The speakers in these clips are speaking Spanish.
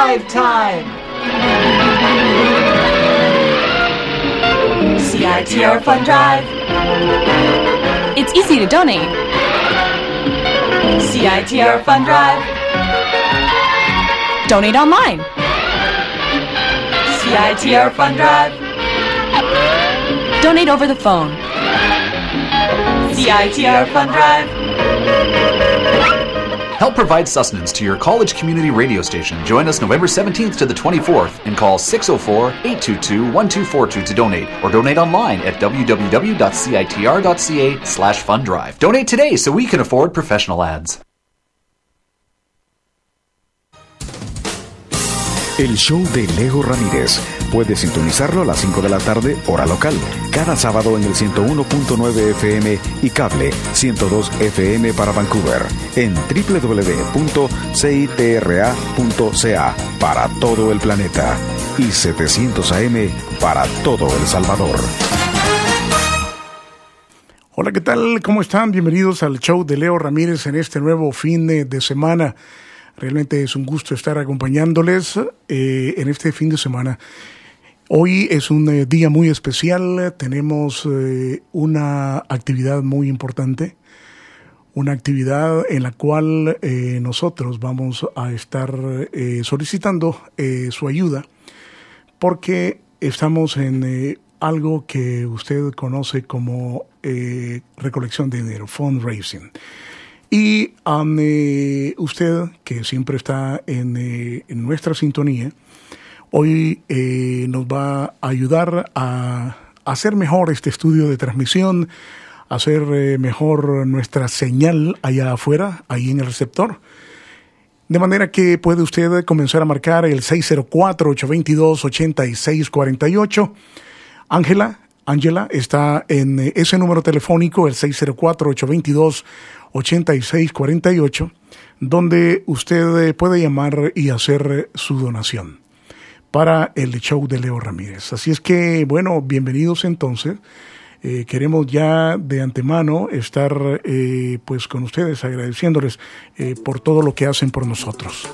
Drive time! CITR Fund Drive. It's easy to donate. CITR Fund Drive. Donate online. CITR Fund Drive. Donate over the phone. CITR Fund Drive. Help provide sustenance to your college community radio station. Join us November 17th to the 24th and call 604-822-1242 to donate, or donate online at www.citr.ca/funddrive. Donate today so we can afford professional ads. El show de Leo Ramírez. Puedes sintonizarlo a las 5 de la tarde, hora local. Cada sábado en el 101.9 FM y cable 102 FM para Vancouver. En www.citra.ca para todo el planeta. Y 700 AM para todo El Salvador. Hola, ¿qué tal? ¿Cómo están? Bienvenidos al show de Leo Ramírez en este nuevo fin de semana. Realmente es un gusto estar acompañándoles en este fin de semana. Hoy es un día muy especial. Tenemos una actividad muy importante, una actividad en la cual nosotros vamos a estar solicitando su ayuda, porque estamos en algo que usted conoce como recolección de dinero, fundraising. Y usted, que siempre está en nuestra sintonía, hoy nos va a ayudar a hacer mejor este estudio de transmisión, a hacer mejor nuestra señal allá afuera, ahí en el receptor. De manera que puede usted comenzar a marcar el 604-822-8648. Ángela está en ese número telefónico, el 604-822-8648, donde usted puede llamar y hacer su donación para el show de Leo Ramírez. Así es que, bueno, bienvenidos entonces. Queremos ya de antemano estar pues con ustedes, agradeciéndoles por todo lo que hacen por nosotros.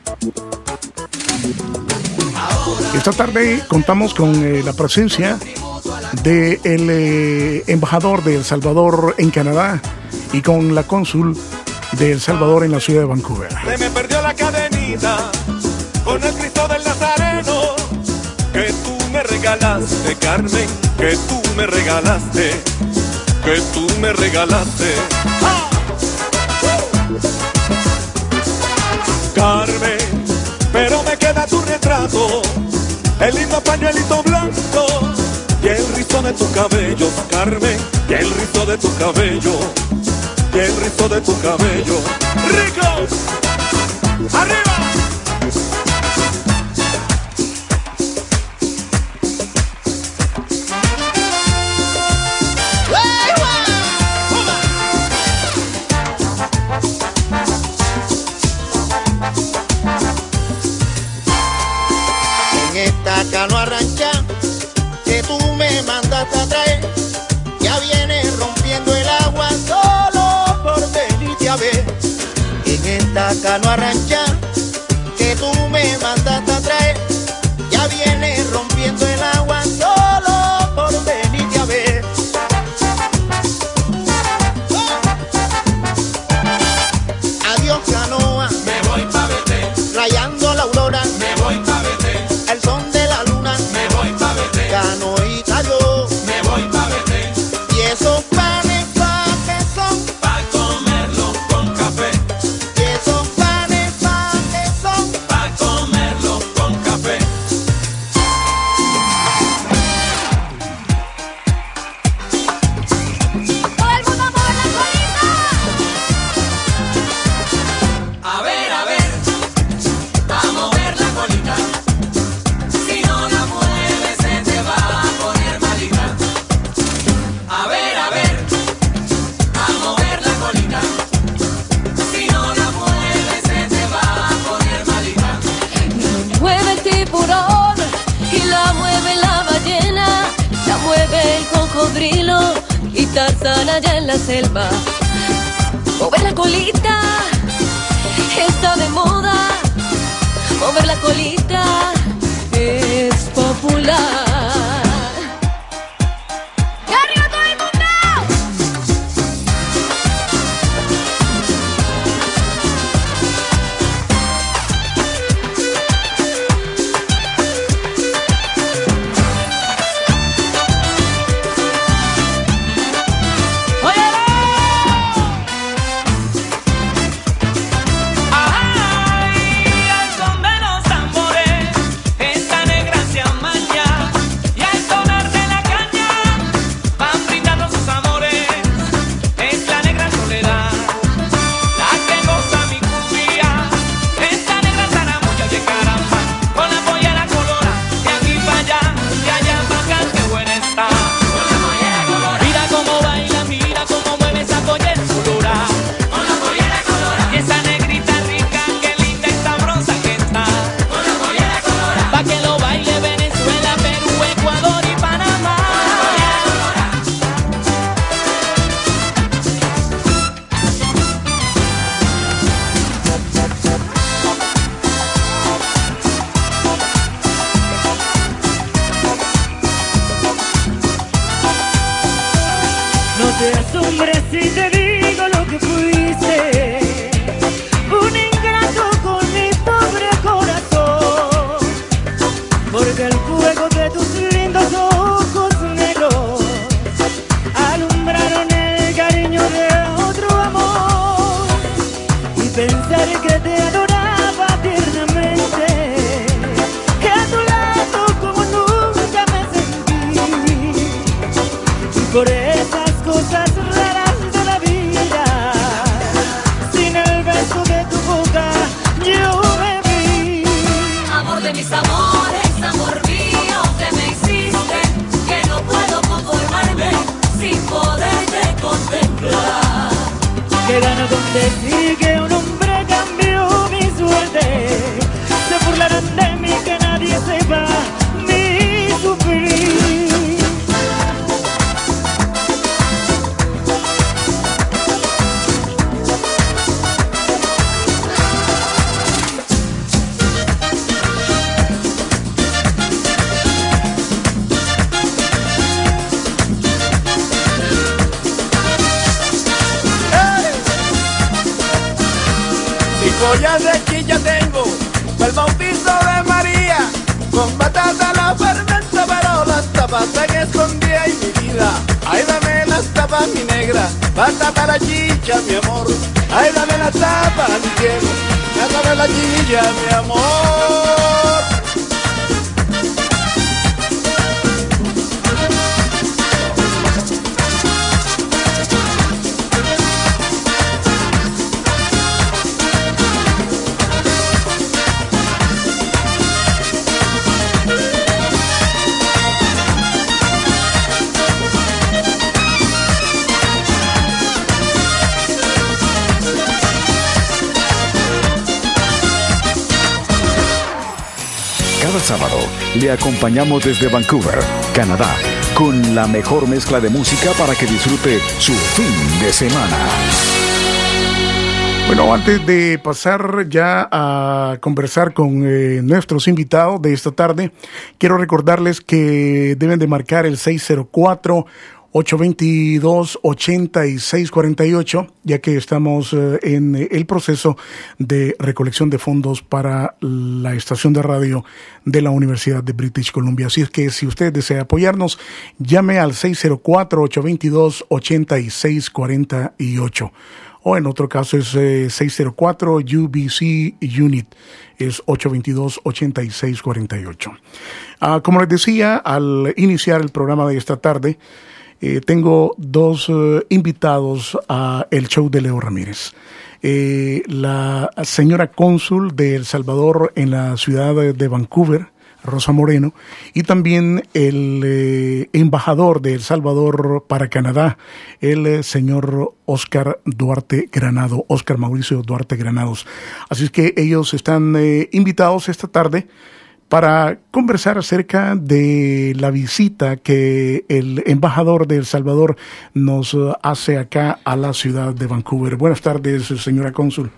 Esta tarde contamos con la presencia del embajador de El Salvador en Canadá y con la cónsul de El Salvador en la ciudad de Vancouver. Se me perdió la cadenita con el Cristo del Nazareno que tú me regalaste, Carmen, que tú me regalaste, que tú me regalaste. ¡Ah! Carmen, pero me queda tu retrato, el lindo pañuelito blanco y el rizo de tu cabello, Carmen, y el rizo de tu cabello, y el rizo de tu cabello. ¡Rico! ¡Arriba! En esta canoa rancha que tú me mandaste a traer, ya viene rompiendo el agua solo por venirte a ver. En esta canoa rancha que tú me mandaste a traer, ya viene rompiendo el agua solo por venirte a ver. Adiós canoa, Me voy pa' Betel, rayando la aurora, me voy pa' Betel, el son de la luna, me voy pa' Betel, canoita yo, me voy pa' Betel, y esos panes pa' que son, pa' comerlo con café, y esos panes pa' que son. pa' comerlo con café. ¡Todo el mundo por la colita! A ver, a mover la colita. Si no la mueves se te va a poner malita. A ver, a mover la colita. Si no la mueves se te va a poner malita. Mueve el tiburón y la mueve la ballena, la mueve el cocodrilo y Tarzán allá en la selva. Mover la colita está de moda, mover la colita es popular. Ollas de chilla tengo, el bautizo de María, con batata la fermento, pero las tapas tan escondía y mi vida. Ay, dame las tapas, mi negra, batata la chicha, mi amor. Ay, dame las tapas, mi cielo, dame la chicha, mi amor. Cada sábado le acompañamos desde Vancouver, Canadá, con la mejor mezcla de música para que disfrute su fin de semana. Bueno, antes de pasar ya a conversar con nuestros invitados de esta tarde, quiero recordarles que deben de marcar el 604-822-8648, ya que estamos en el proceso de recolección de fondos para la estación de radio de la Universidad de British Columbia. Así es que si usted desea apoyarnos, llame al 604-822-8648. O en otro caso es 604 UBC Unit, es 822-8648. Como les decía al iniciar el programa de esta tarde, tengo dos invitados a el show de Leo Ramírez. La señora cónsul de El Salvador en la ciudad de Vancouver, Rosa Moreno, y también el embajador de El Salvador para Canadá, el señor Oscar Duarte Granado, Oscar Mauricio Duarte Granados. Así es que ellos están invitados esta tarde para conversar acerca de la visita que el embajador de El Salvador nos hace acá a la ciudad de Vancouver. Buenas tardes, señora cónsul.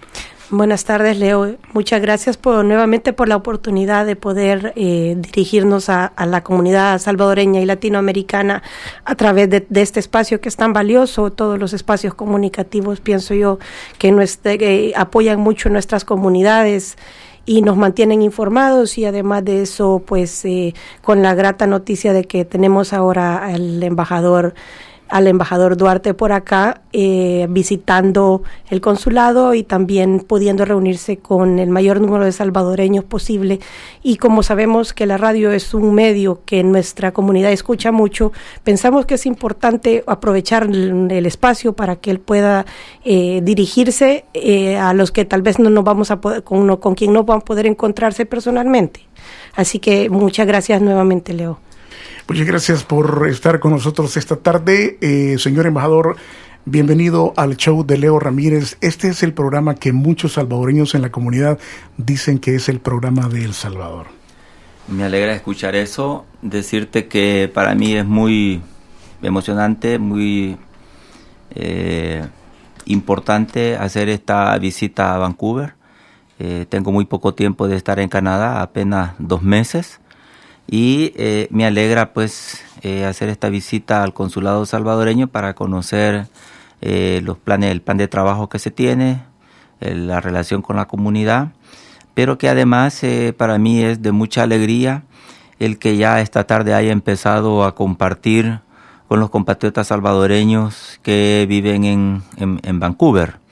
Buenas tardes, Leo. Muchas gracias nuevamente por la oportunidad de poder dirigirnos a la comunidad salvadoreña y latinoamericana a través de este espacio que es tan valioso. Todos los espacios comunicativos, pienso yo, que apoyan mucho nuestras comunidades y nos mantienen informados, y además de eso, pues con la grata noticia de que tenemos ahora al embajador Duarte por acá, visitando el consulado y también pudiendo reunirse con el mayor número de salvadoreños posible. Y como sabemos que la radio es un medio que nuestra comunidad escucha mucho, pensamos que es importante aprovechar el espacio para que él pueda dirigirse a los que tal vez no nos vamos a poder, con quien no van a poder encontrarse personalmente. Así que muchas gracias nuevamente, Leo. Muchas gracias por estar con nosotros esta tarde. Señor embajador, bienvenido al show de Leo Ramírez. Este es el programa que muchos salvadoreños en la comunidad dicen que es el programa de El Salvador. Me alegra escuchar eso. Decirte que para mí es muy emocionante, muy importante hacer esta visita a Vancouver. Tengo muy poco tiempo de estar en Canadá, apenas 2 meses. Y me alegra pues hacer esta visita al consulado salvadoreño para conocer los planes, el plan de trabajo que se tiene, la relación con la comunidad, pero que además para mí es de mucha alegría el que ya esta tarde haya empezado a compartir con los compatriotas salvadoreños que viven en Vancouver.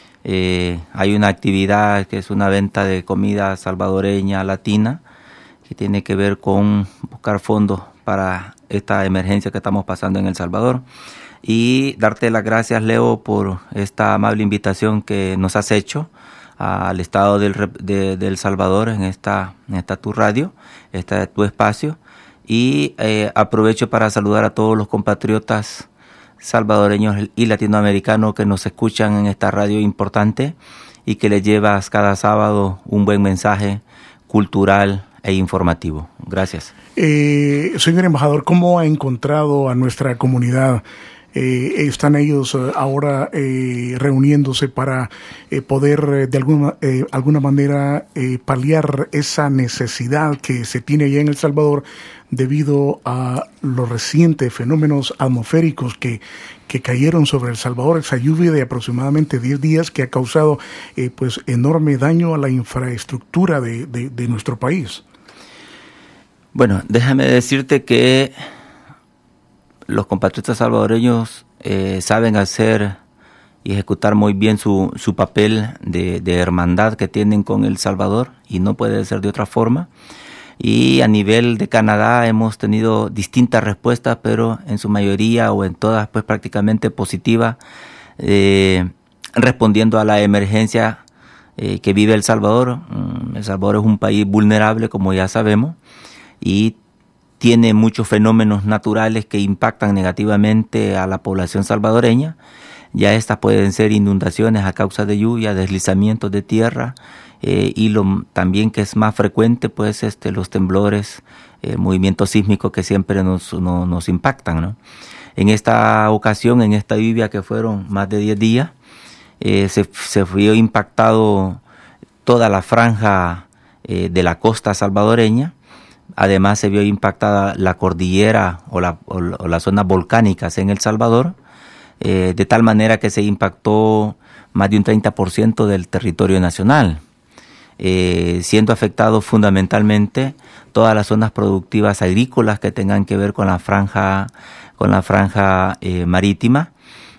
Hay una actividad que es una venta de comida salvadoreña latina, que tiene que ver con buscar fondos para esta emergencia que estamos pasando en El Salvador. Y darte las gracias, Leo, por esta amable invitación que nos has hecho al Estado de El Salvador en esta tu radio, tu espacio. Y aprovecho para saludar a todos los compatriotas salvadoreños y latinoamericanos que nos escuchan en esta radio importante y que les llevas cada sábado un buen mensaje cultural e informativo. Gracias. Señor embajador, ¿cómo ha encontrado a nuestra comunidad? ¿Están ellos ahora reuniéndose para poder de alguna manera paliar esa necesidad que se tiene allá en El Salvador debido a los recientes fenómenos atmosféricos que cayeron sobre El Salvador, esa lluvia de aproximadamente 10 días que ha causado pues enorme daño a la infraestructura de nuestro país? Bueno, déjame decirte que los compatriotas salvadoreños saben hacer y ejecutar muy bien su papel de hermandad que tienen con El Salvador, y no puede ser de otra forma. Y a nivel de Canadá hemos tenido distintas respuestas, pero en su mayoría o en todas pues prácticamente positivas, respondiendo a la emergencia que vive El Salvador. El Salvador es un país vulnerable, como ya sabemos, y tiene muchos fenómenos naturales que impactan negativamente a la población salvadoreña. Ya estas pueden ser inundaciones a causa de lluvia, deslizamientos de tierra, y también que es más frecuente pues los temblores, movimientos sísmicos que siempre nos impactan, ¿no? En esta ocasión, en esta lluvia que fueron más de 10 días, se vio impactado toda la franja de la costa salvadoreña. Además se vio impactada la cordillera o las zonas volcánicas en El Salvador, de tal manera que se impactó más de un 30% del territorio nacional, siendo afectados fundamentalmente todas las zonas productivas agrícolas que tengan que ver con la franja marítima,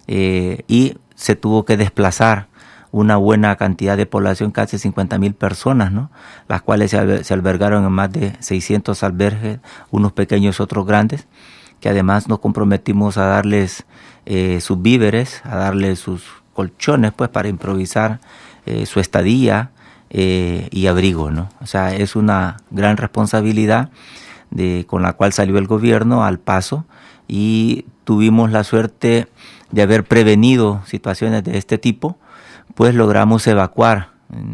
y se tuvo que desplazar una buena cantidad de población, casi 50,000 personas, ¿no? Las cuales se albergaron en más de 600 albergues, unos pequeños, otros grandes, que además nos comprometimos a darles sus víveres, a darles sus colchones, pues, para improvisar su estadía y abrigo, ¿no? O sea, es una gran responsabilidad con la cual salió el gobierno al paso, y tuvimos la suerte de haber prevenido situaciones de este tipo. Pues logramos evacuar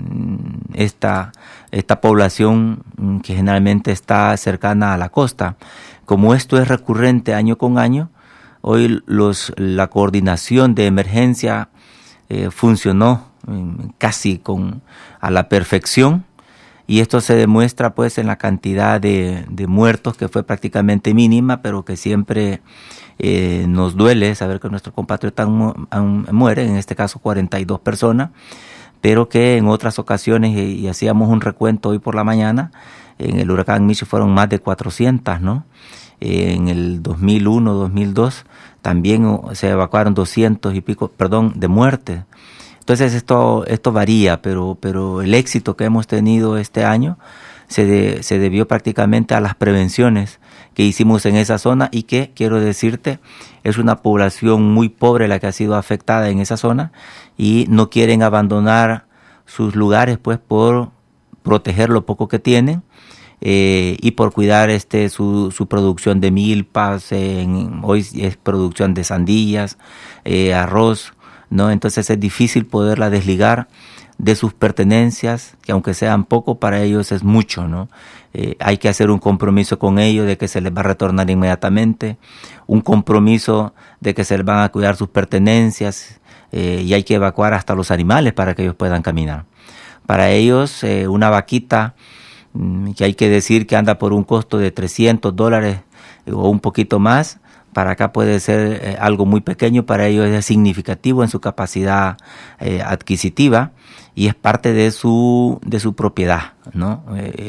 esta población que generalmente está cercana a la costa. Como esto es recurrente año con año, hoy la coordinación de emergencia funcionó casi a la perfección, y esto se demuestra pues en la cantidad de muertos, que fue prácticamente mínima, pero que siempre nos duele saber que nuestros compatriotas mueren, en este caso 42 personas, pero que en otras ocasiones, y hacíamos un recuento hoy por la mañana, en el huracán Mitch fueron más de 400, ¿no? En el 2001, 2002 también se evacuaron 200 y pico, de muertes. Entonces esto varía, pero el éxito que hemos tenido este año se debió prácticamente a las prevenciones que hicimos en esa zona, y que, quiero decirte, es una población muy pobre la que ha sido afectada en esa zona, y no quieren abandonar sus lugares pues por proteger lo poco que tienen, y por cuidar su producción de milpas. Hoy es producción de sandías, arroz, ¿no? Entonces es difícil poderla desligar de sus pertenencias, que aunque sean poco, para ellos es mucho, ¿no? Hay que hacer un compromiso con ellos de que se les va a retornar inmediatamente, un compromiso de que se les van a cuidar sus pertenencias, y hay que evacuar hasta los animales para que ellos puedan caminar. Para ellos, una vaquita, que hay que decir que anda por un costo de $300 o un poquito más, para acá puede ser algo muy pequeño, para ellos es significativo en su capacidad adquisitiva, y es parte de su propiedad, ¿no?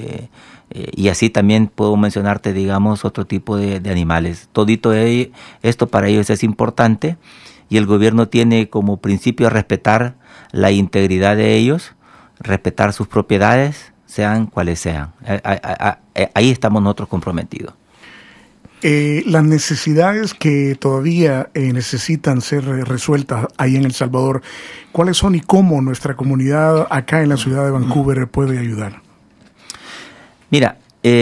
Y así también puedo mencionarte, digamos, otro tipo de animales. Todito esto para ellos es importante, y el gobierno tiene como principio respetar la integridad de ellos, respetar sus propiedades, sean cuales sean. Ahí estamos nosotros comprometidos. Las necesidades que todavía necesitan ser resueltas ahí en El Salvador, ¿cuáles son y cómo nuestra comunidad acá en la ciudad de Vancouver puede ayudar? Mira,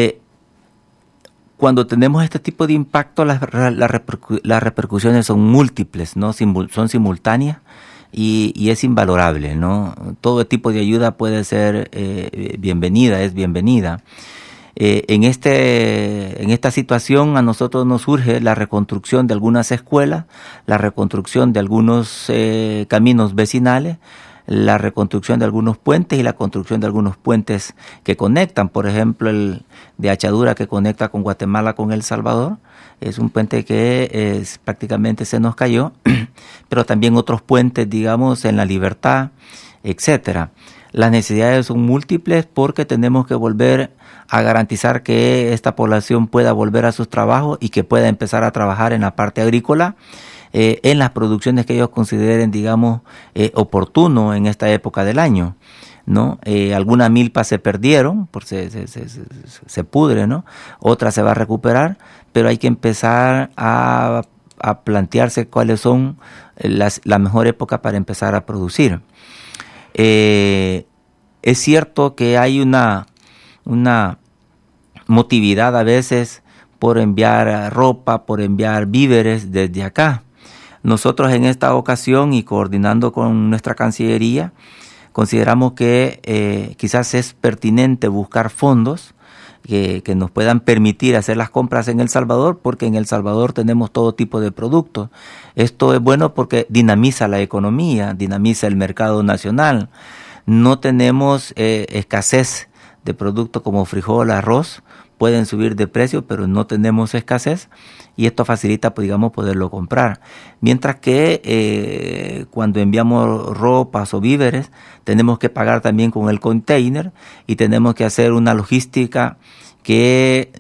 cuando tenemos este tipo de impacto, las repercusiones son múltiples, ¿no? Son simultáneas, y es invalorable, ¿no? Todo tipo de ayuda puede ser bienvenida, es bienvenida. En esta situación a nosotros nos surge la reconstrucción de algunas escuelas, la reconstrucción de algunos caminos vecinales, la reconstrucción de algunos puentes y la construcción de algunos puentes que conectan. Por ejemplo, el de Achadura, que conecta con Guatemala con El Salvador, es un puente que prácticamente se nos cayó, pero también otros puentes, digamos, en La Libertad, etcétera. Las necesidades son múltiples, porque tenemos que volver a garantizar que esta población pueda volver a sus trabajos y que pueda empezar a trabajar en la parte agrícola, en las producciones que ellos consideren, digamos, oportuno en esta época del año, ¿no? Algunas milpas se perdieron, se pudre, ¿no? Otra se va a recuperar, pero hay que empezar a plantearse cuáles son la mejor época para empezar a producir. Es cierto que hay una motividad a veces por enviar ropa, por enviar víveres desde acá. Nosotros en esta ocasión, y coordinando con nuestra Cancillería, consideramos que quizás es pertinente buscar fondos que nos puedan permitir hacer las compras en El Salvador, porque en El Salvador tenemos todo tipo de productos. Esto es bueno porque dinamiza la economía, dinamiza el mercado nacional. No tenemos escasez de productos como frijol, arroz. Pueden subir de precio, pero no tenemos escasez, y esto facilita, pues, digamos, poderlo comprar. Mientras que cuando enviamos ropas o víveres, tenemos que pagar también con el container, y tenemos que hacer una logística que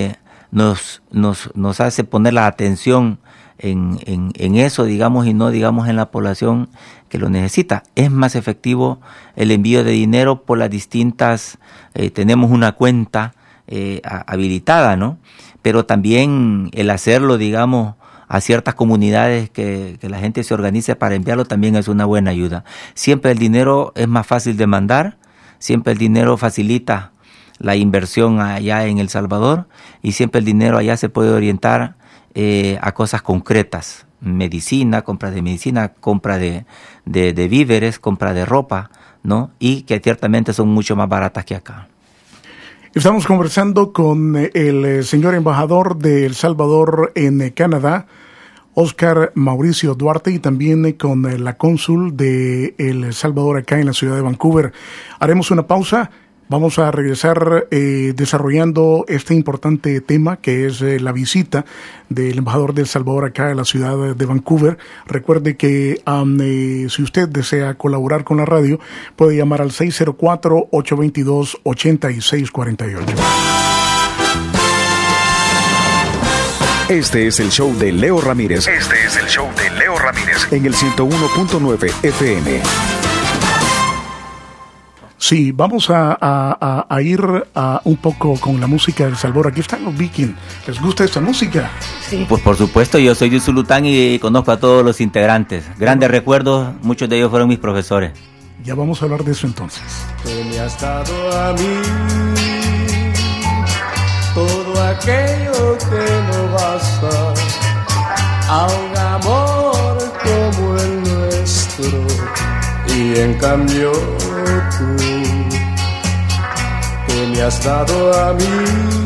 nos hace poner la atención en eso, digamos, y no, digamos, en la población que lo necesita. Es más efectivo el envío de dinero por las distintas, tenemos una cuenta habilitada, ¿no? Pero también el hacerlo, digamos, a ciertas comunidades que la gente se organice para enviarlo también es una buena ayuda. Siempre el dinero es más fácil de mandar, siempre el dinero facilita la inversión allá en El Salvador, y siempre el dinero allá se puede orientar a cosas concretas: medicina, compra de medicina, compra de víveres, compra de ropa, ¿no? Y que ciertamente son mucho más baratas que acá. Estamos conversando con el señor embajador de El Salvador en Canadá, Óscar Mauricio Duarte, y también con la cónsul de El Salvador acá en la ciudad de Vancouver. Haremos una pausa. Vamos a regresar desarrollando este importante tema que es la visita del embajador de El Salvador acá en la ciudad de Vancouver. Recuerde que si usted desea colaborar con la radio, puede llamar al 604-822-8648. Este es el show de Leo Ramírez. En el 101.9 FM. Sí, vamos a ir un poco con la música de El Salvador. Aquí están los Vikings. ¿Les gusta esta música? Sí. Pues por supuesto, yo soy de Usulután y conozco a todos los integrantes. Grandes recuerdos, muchos de ellos fueron mis profesores. Ya vamos a hablar de eso entonces. Que me has dado a mí todo aquello que no basta a un amor como el nuestro, y en cambio tú, que me has dado a mí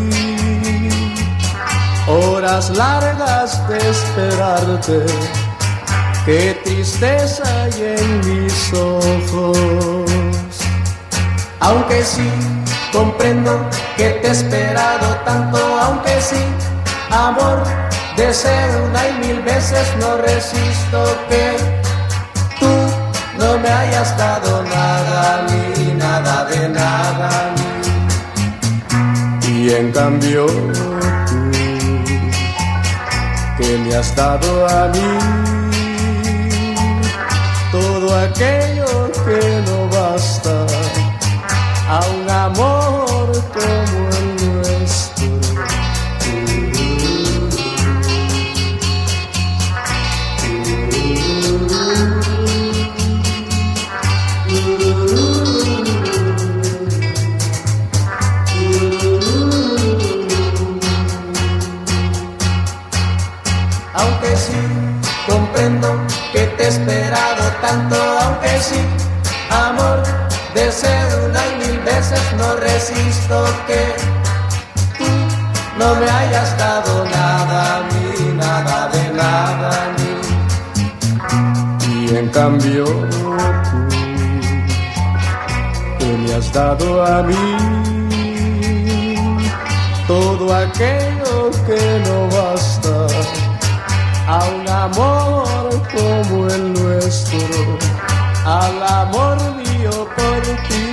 horas largas de esperarte, qué tristeza hay en mis ojos. Aunque sí comprendo que te he esperado tanto, aunque sí, amor, deseo una y mil veces, no resisto que tú no me hayas dado nada a mí, nada de nada a mí. Y en cambio tú, que me has dado a mí todo aquello que no basta a un amor como el nuestro. Aunque sí comprendo que te he esperado tanto, aunque sí, amor, deseo una y mil veces, no resisto que tú no me hayas dado nada a mí, nada de nada a mí. Y en cambio tú, que me has dado a mí todo aquello que no basta a un amor como el nuestro, al amor mío por ti.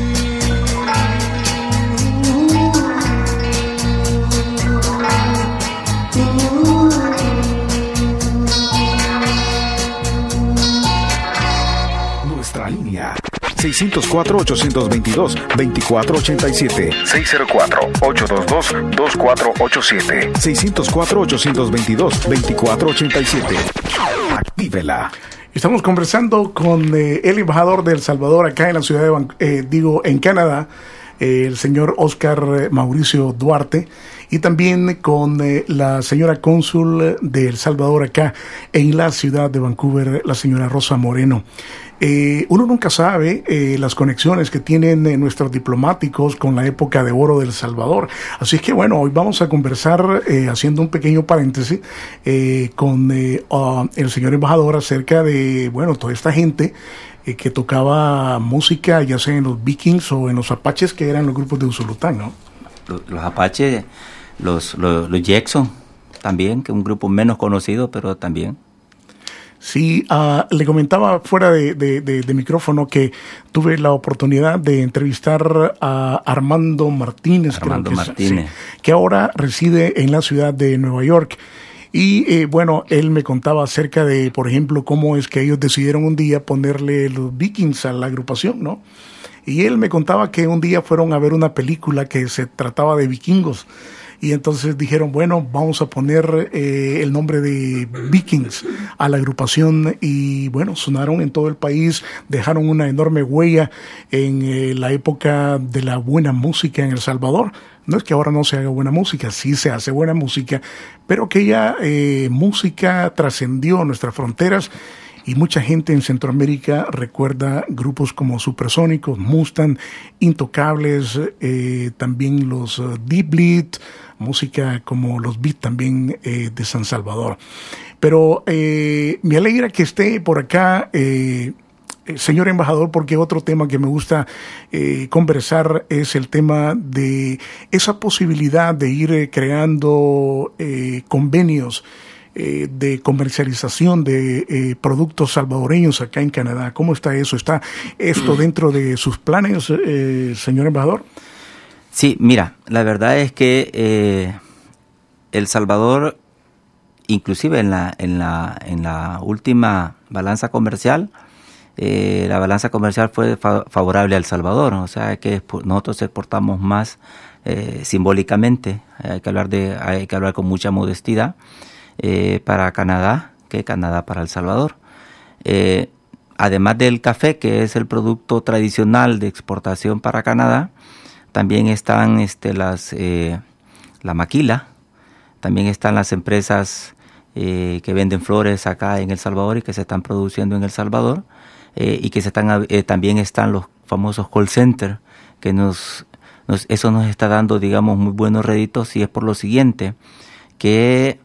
Nuestra línea 604-822-2487. 604-822-2487. 604-822-2487. Actívela. Estamos conversando con el embajador de El Salvador acá en la ciudad de en Canadá, el señor Óscar Mauricio Duarte, y también con la señora cónsul de El Salvador acá en la ciudad de Vancouver, la señora Rosa Moreno. Uno nunca sabe las conexiones que tienen nuestros diplomáticos con la época de oro de El Salvador. Así es que bueno, hoy vamos a conversar haciendo un pequeño paréntesis con el señor embajador acerca de, bueno, toda esta gente que tocaba música, ya sea en los Vikings o en los Apaches, que eran los grupos de Usulután, ¿no? Los Apaches, los Jackson también, que es un grupo menos conocido, pero también. Sí, le comentaba fuera de micrófono que tuve la oportunidad de entrevistar a Armando Martínez. Sí, que ahora reside en la ciudad de Nueva York. Y bueno, él me contaba acerca de, por ejemplo, cómo es que ellos decidieron un día ponerle los Vikings a la agrupación, ¿no? Y él me contaba que un día fueron a ver una película que se trataba de vikingos. Y entonces dijeron, bueno, vamos a poner el nombre de Vikings a la agrupación, y bueno, sonaron en todo el país, dejaron una enorme huella en la época de la buena música en El Salvador. No es que ahora no se haga buena música, sí se hace buena música, pero aquella música trascendió nuestras fronteras. Y mucha gente en Centroamérica recuerda grupos como Supersónicos, Mustang, Intocables, también los Deep Bleed, música como los Beat también de San Salvador. Pero me alegra que esté por acá, señor embajador, porque otro tema que me gusta conversar es el tema de esa posibilidad de ir creando convenios de comercialización de productos salvadoreños acá en Canadá. ¿Cómo está eso? ¿Está esto dentro de sus planes, señor embajador? Sí, mira, la verdad es que El Salvador, inclusive en la última balanza comercial, la balanza comercial fue favorable a El Salvador, o sea que nosotros exportamos más simbólicamente, hay que hablar con mucha modestia, para Canadá que Canadá para El Salvador. Además del café, que es el producto tradicional de exportación para Canadá, también están la maquila, también están las empresas que venden flores acá en El Salvador y que se están produciendo en El Salvador, y que también están los famosos call centers, que eso nos está dando, digamos, muy buenos réditos, y es por lo siguiente, que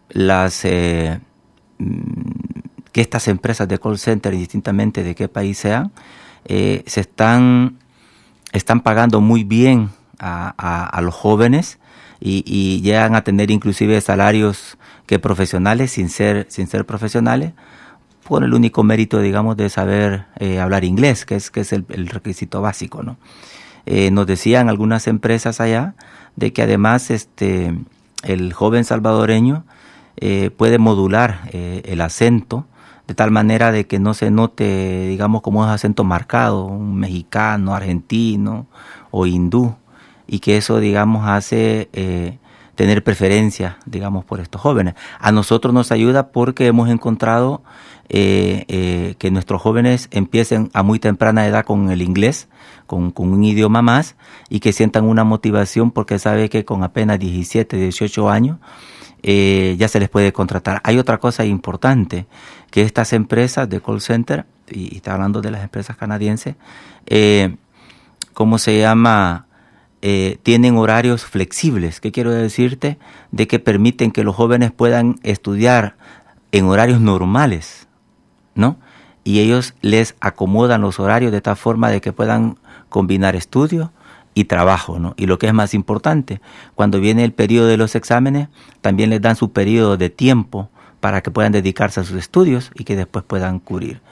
que estas empresas de call center, indistintamente de qué país sean, están pagando muy bien a los jóvenes y llegan a tener inclusive salarios que profesionales sin ser profesionales, con el único mérito, digamos, de saber hablar inglés, que es el requisito básico, ¿no? Nos decían algunas empresas allá de que además el joven salvadoreño puede modular el acento de tal manera de que no se note, digamos, como es acento marcado, un mexicano, argentino o hindú, y que eso, digamos, hace tener preferencia, digamos, por estos jóvenes. A nosotros nos ayuda porque hemos encontrado que nuestros jóvenes empiecen a muy temprana edad con el inglés, con un idioma más, y que sientan una motivación porque sabe que con apenas 17, 18 años ya se les puede contratar. Hay otra cosa importante, que estas empresas de call center, y está hablando de las empresas canadienses, ¿cómo se llama? Tienen horarios flexibles. ¿Qué quiero decirte? De que permiten que los jóvenes puedan estudiar en horarios normales, ¿no? Y ellos les acomodan los horarios de tal forma de que puedan combinar estudio y trabajo, ¿no? Y lo que es más importante, cuando viene el periodo de los exámenes, también les dan su periodo de tiempo para que puedan dedicarse a sus estudios y que después puedan cubrir.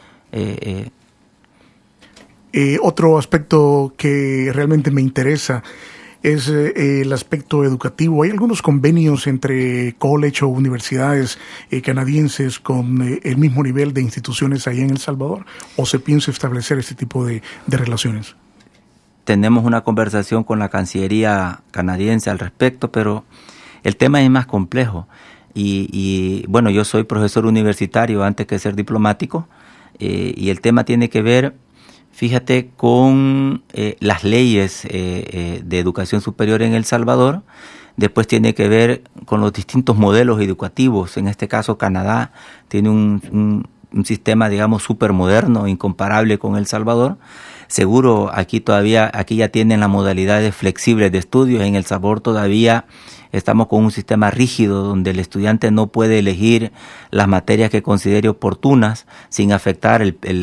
Otro aspecto que realmente me interesa es el aspecto educativo. Hay algunos convenios entre college o universidades canadienses con el mismo nivel de instituciones allá en El Salvador, ¿o se piensa establecer este tipo de relaciones? Tenemos una conversación con la Cancillería canadiense al respecto, pero el tema es más complejo. Y bueno, yo soy profesor universitario antes que ser diplomático, y el tema tiene que ver, fíjate, con las leyes de educación superior en El Salvador. Después tiene que ver con los distintos modelos educativos. En este caso, Canadá tiene un sistema, digamos, súper moderno, incomparable con El Salvador. Seguro aquí ya tienen las modalidades flexibles de estudio. En El Salvador todavía estamos con un sistema rígido donde el estudiante no puede elegir las materias que considere oportunas sin afectar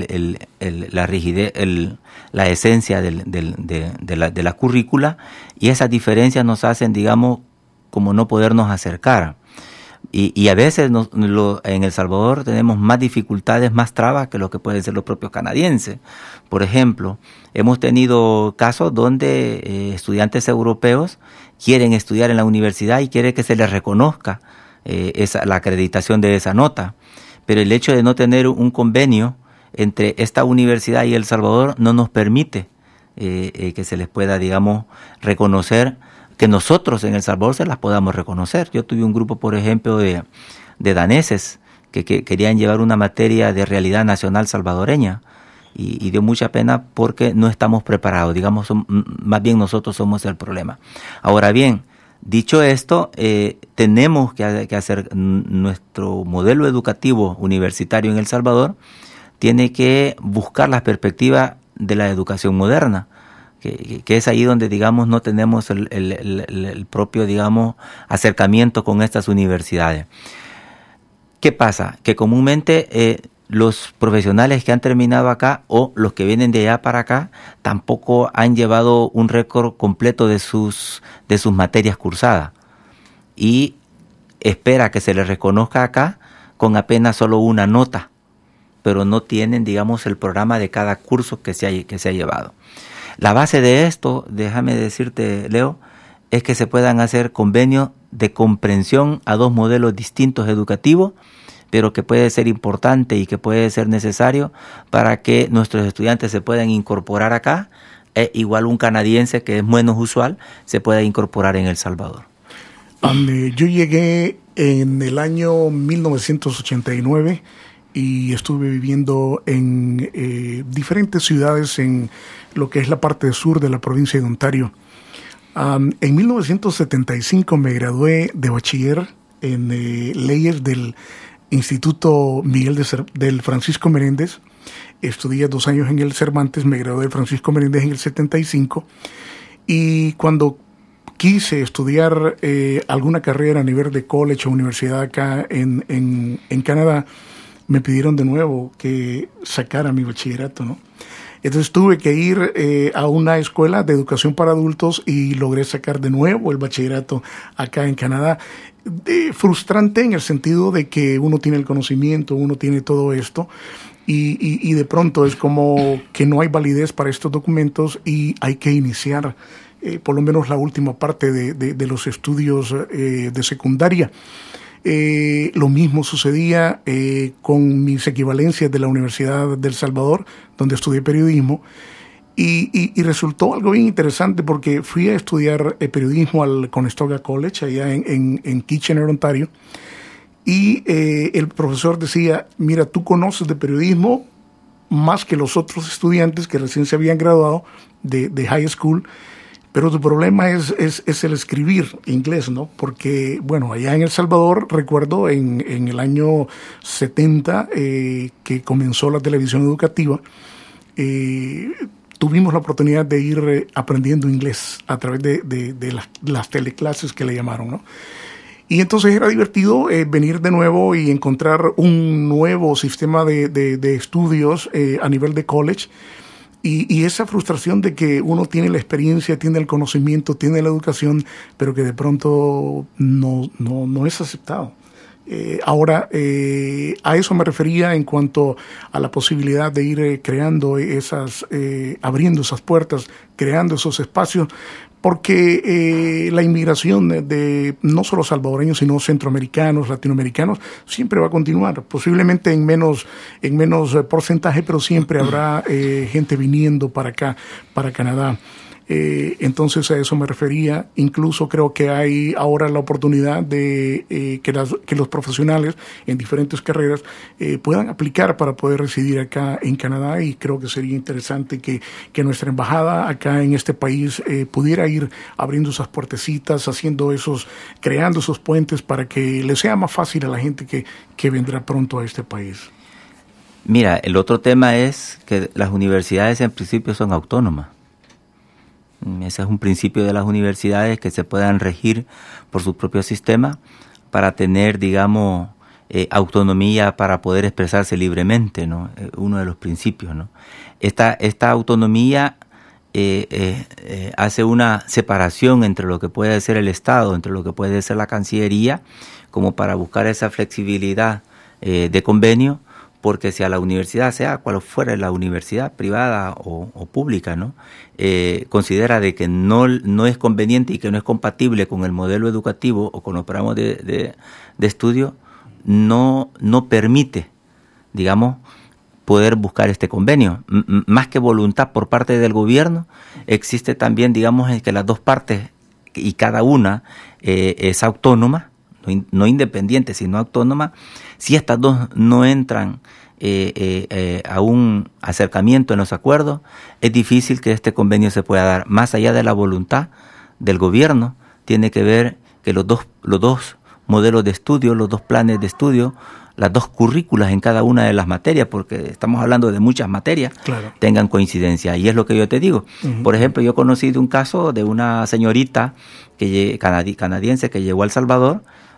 la rigidez, la esencia de la currícula, y esas diferencias nos hacen, digamos, como no podernos acercar. Y a veces en El Salvador tenemos más dificultades, más trabas que lo que pueden ser los propios canadienses. Por ejemplo, hemos tenido casos donde estudiantes europeos quieren estudiar en la universidad y quieren que se les reconozca la acreditación de esa nota. Pero el hecho de no tener un convenio entre esta universidad y El Salvador no nos permite que se les pueda, digamos, reconocer, que nosotros en El Salvador se las podamos reconocer. Yo tuve un grupo, por ejemplo, de daneses que querían llevar una materia de realidad nacional salvadoreña, y dio mucha pena porque no estamos preparados, digamos, más bien nosotros somos el problema. Ahora bien, dicho esto, tenemos que hacer nuestro modelo educativo universitario en El Salvador, tiene que buscar las perspectivas de la educación moderna, que es ahí donde, digamos, no tenemos el propio, digamos, acercamiento con estas universidades. ¿Qué pasa? Que comúnmente los profesionales que han terminado acá o los que vienen de allá para acá tampoco han llevado un récord completo de sus materias cursadas y espera que se les reconozca acá con apenas solo una nota, pero no tienen, digamos, el programa de cada curso que se ha llevado. La base de esto, déjame decirte, Leo, es que se puedan hacer convenios de comprensión a dos modelos distintos educativos, pero que puede ser importante y que puede ser necesario para que nuestros estudiantes se puedan incorporar acá, igual un canadiense que es menos usual se pueda incorporar en El Salvador. Yo llegué en el año 1989 y estuve viviendo en diferentes ciudades en lo que es la parte sur de la provincia de Ontario. En 1975 me gradué de bachiller en leyes del Instituto Miguel del Francisco Menéndez. Estudié 2 años en el Cervantes, me gradué de Francisco Menéndez en el 75 y cuando quise estudiar alguna carrera a nivel de college o universidad acá en Canadá, me pidieron de nuevo que sacara mi bachillerato, ¿no? Entonces tuve que ir a una escuela de educación para adultos y logré sacar de nuevo el bachillerato acá en Canadá. Frustrante en el sentido de que uno tiene el conocimiento, uno tiene todo esto y de pronto es como que no hay validez para estos documentos y hay que iniciar por lo menos la última parte de los estudios de secundaria. Lo mismo sucedía con mis equivalencias de la Universidad del Salvador, donde estudié periodismo, y resultó algo bien interesante porque fui a estudiar periodismo al Conestoga College, allá en Kitchener, Ontario, y el profesor decía, mira, tú conoces de periodismo más que los otros estudiantes que recién se habían graduado de high school, pero tu problema es el escribir inglés, ¿no? Porque, bueno, allá en El Salvador, recuerdo en el año 70 que comenzó la televisión educativa, tuvimos la oportunidad de ir aprendiendo inglés a través de las teleclases que le llamaron, ¿no? Y entonces era divertido venir de nuevo y encontrar un nuevo sistema de estudios a nivel de college. Y esa frustración de que uno tiene la experiencia, tiene el conocimiento, tiene la educación, pero que de pronto no es aceptado. Ahora, a eso me refería en cuanto a la posibilidad de ir creando abriendo esas puertas, creando esos espacios, porque la inmigración de no solo salvadoreños, sino centroamericanos, latinoamericanos, siempre va a continuar, posiblemente en menos porcentaje, pero siempre habrá gente viniendo para acá, para Canadá. Entonces a eso me refería. Incluso creo que hay ahora la oportunidad de que los profesionales en diferentes carreras puedan aplicar para poder residir acá en Canadá, y creo que sería interesante que nuestra embajada acá en este país pudiera ir abriendo esas puertecitas, creando esos puentes para que le sea más fácil a la gente que vendrá pronto a este país. Mira, el otro tema es que las universidades en principio son autónomas. Ese es un principio de las universidades, que se puedan regir por su propio sistema para tener, digamos, autonomía para poder expresarse libremente, ¿no? Uno de los principios, ¿no? Esta autonomía hace una separación entre lo que puede ser el Estado, entre lo que puede ser la Cancillería, como para buscar esa flexibilidad de convenio, porque si a la universidad, sea cual fuera la universidad, privada o pública, ¿no? Considera de que no es conveniente y que no es compatible con el modelo educativo o con los programas de estudio, no permite, digamos, poder buscar este convenio. Más que voluntad por parte del gobierno, existe también, digamos, que las dos partes, y cada una es autónoma, no independiente, sino autónoma. Si estas dos no entran a un acercamiento en los acuerdos, es difícil que este convenio se pueda dar. Más allá de la voluntad del gobierno, tiene que ver que los dos modelos de estudio, los dos planes de estudio, las dos currículas en cada una de las materias, porque estamos hablando de muchas materias, claro, tengan coincidencia. Y es lo que yo te digo. Uh-huh. Por ejemplo, yo conocí de un caso de una señorita canadiense que llegó a El Salvador,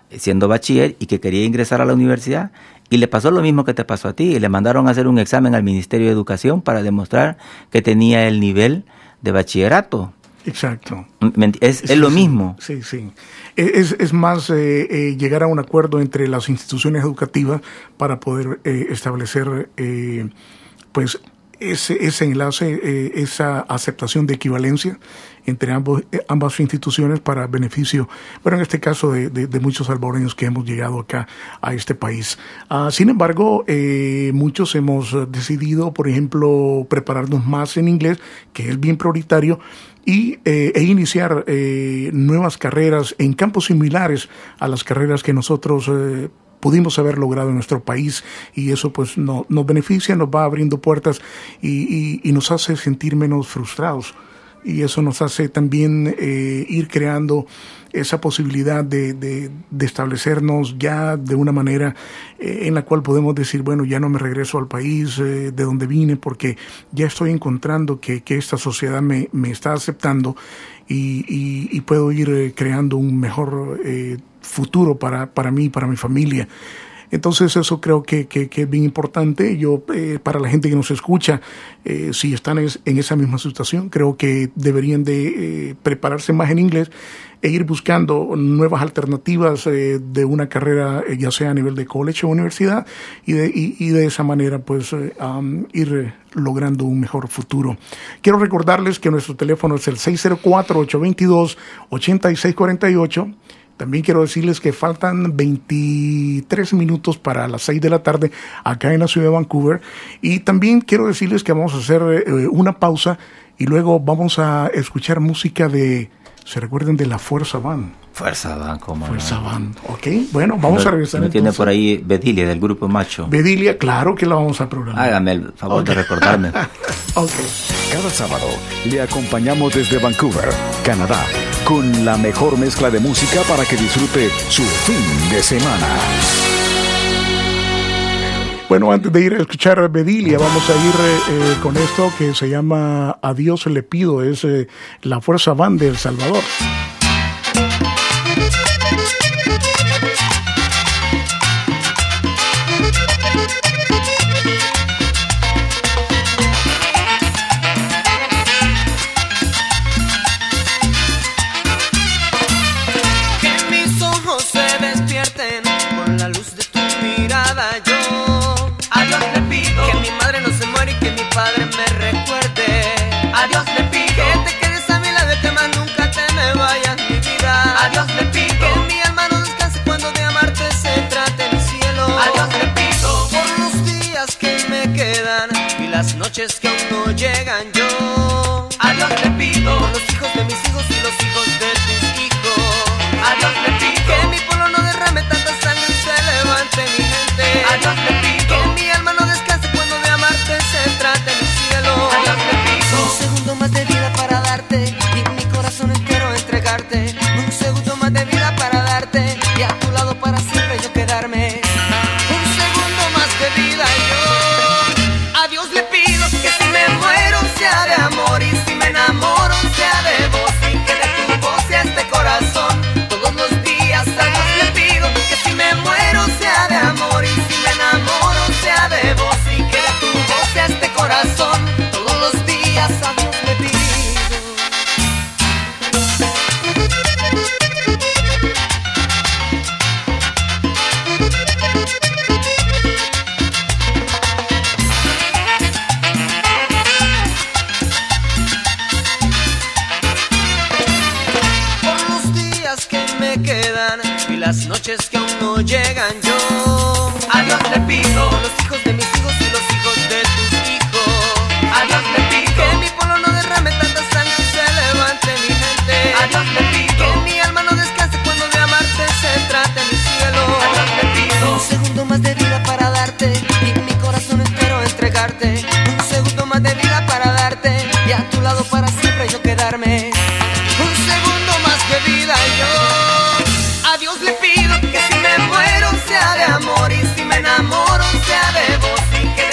siendo bachiller y que quería ingresar a la universidad, y le pasó lo mismo que te pasó a ti, y le mandaron a hacer un examen al Ministerio de Educación para demostrar que tenía el nivel de bachillerato. Exacto. Es lo mismo. Sí. Es más llegar a un acuerdo entre las instituciones educativas para poder establecer pues ese enlace, esa aceptación de equivalencia entre ambas instituciones para beneficio, bueno, en este caso de muchos salvadoreños que hemos llegado acá a este país. Sin embargo, muchos hemos decidido, por ejemplo, prepararnos más en inglés, que es bien prioritario, e iniciar nuevas carreras en campos similares a las carreras que nosotros pudimos haber logrado en nuestro país, y eso pues nos beneficia, nos va abriendo puertas y nos hace sentir menos frustrados, y eso nos hace también ir creando esa posibilidad de establecernos ya de una manera en la cual podemos decir, bueno, ya no me regreso al país de donde vine, porque ya estoy encontrando que esta sociedad me está aceptando y puedo ir creando un mejor futuro para mí, para mi familia. Entonces eso creo que es bien importante. Yo, para la gente que nos escucha, si están en esa misma situación, creo que deberían de prepararse más en inglés e ir buscando nuevas alternativas de una carrera, ya sea a nivel de college o universidad, y de esa manera pues ir logrando un mejor futuro. Quiero recordarles que nuestro teléfono es el 604-822-8648. También quiero decirles que faltan 23 minutos para las 6 de la tarde acá en la ciudad de Vancouver. Y también quiero decirles que vamos a hacer una pausa y luego vamos a escuchar música ¿se recuerdan de la Fuerza Band? Fuerza Band, ¿cómo no? Fuerza Band, ok. Bueno, vamos a regresar. ¿No tiene por ahí Bedilia del Grupo Macho? Bedilia, claro que la vamos a programar. Hágame el favor de recordarme. Ok. Cada sábado le acompañamos desde Vancouver, Canadá, con la mejor mezcla de música para que disfrute su fin de semana. Bueno, antes de ir a escuchar Bedilia, vamos a ir con esto que se llama A Dios le pido. Es la Fuerza Band de El Salvador. Noches que aún no llegan, yo a Dios le pido por los hijos de mis hijos y los hijos de tus hijos. A Dios le pido que mi pueblo no derrame tanta sangre y se levante mi gente. A Dios le pido que mi alma no descanse cuando de amarte se trate mi cielo. A Dios le pido un segundo más de vida para darte y mi corazón entero entregarte. Un segundo más de vida para darte y a tu lado para siempre yo quedarme. Un segundo más de vida yo a Dios le pido que si me muero sea de amor y si me enamoro sea de vos y que de tu voz sea este corazón todos los días. A Dios le pido que si me muero sea de amor y si me enamoro sea de vos y que de tu voz sea este corazón todos los días. A Dios le pido. Las noches que aún no llegan, yo a Dios le pido por los hijos de mis hijos y los hijos de tus hijos. A Dios le pido que mi pueblo no derrame tanta sangre y se levante mi gente. A Dios le pido que mi alma no descanse cuando de amarte se trate mi cielo. A Dios le pido un segundo más de vida para darte y mi corazón entero entregarte. Un segundo más de vida para darte y a tu lado para siempre yo quedarme. Un segundo más de vida yo a Dios le pido que si me muero sea de amor y si me enamoro sea de vos y que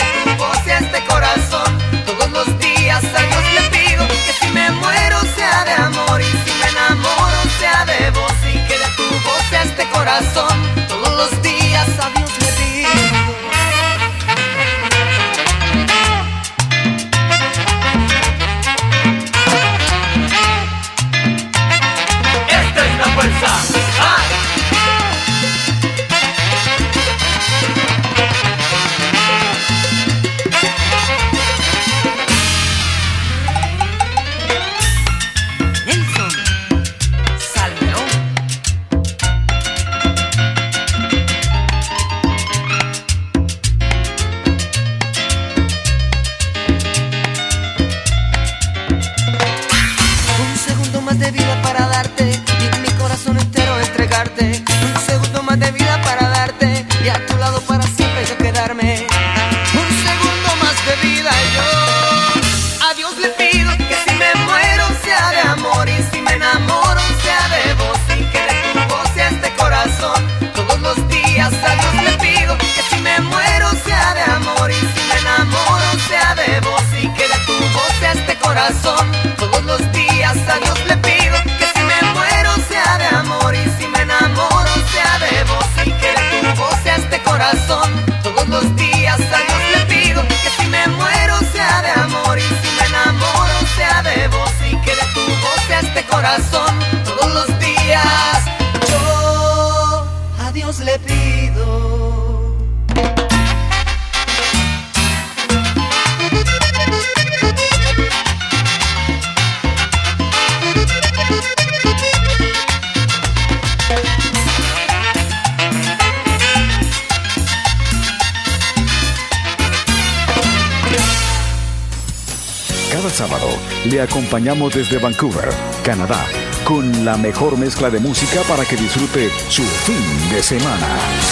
sábado le acompañamos desde Vancouver, Canadá, con la mejor mezcla de música para que disfrute su fin de semana.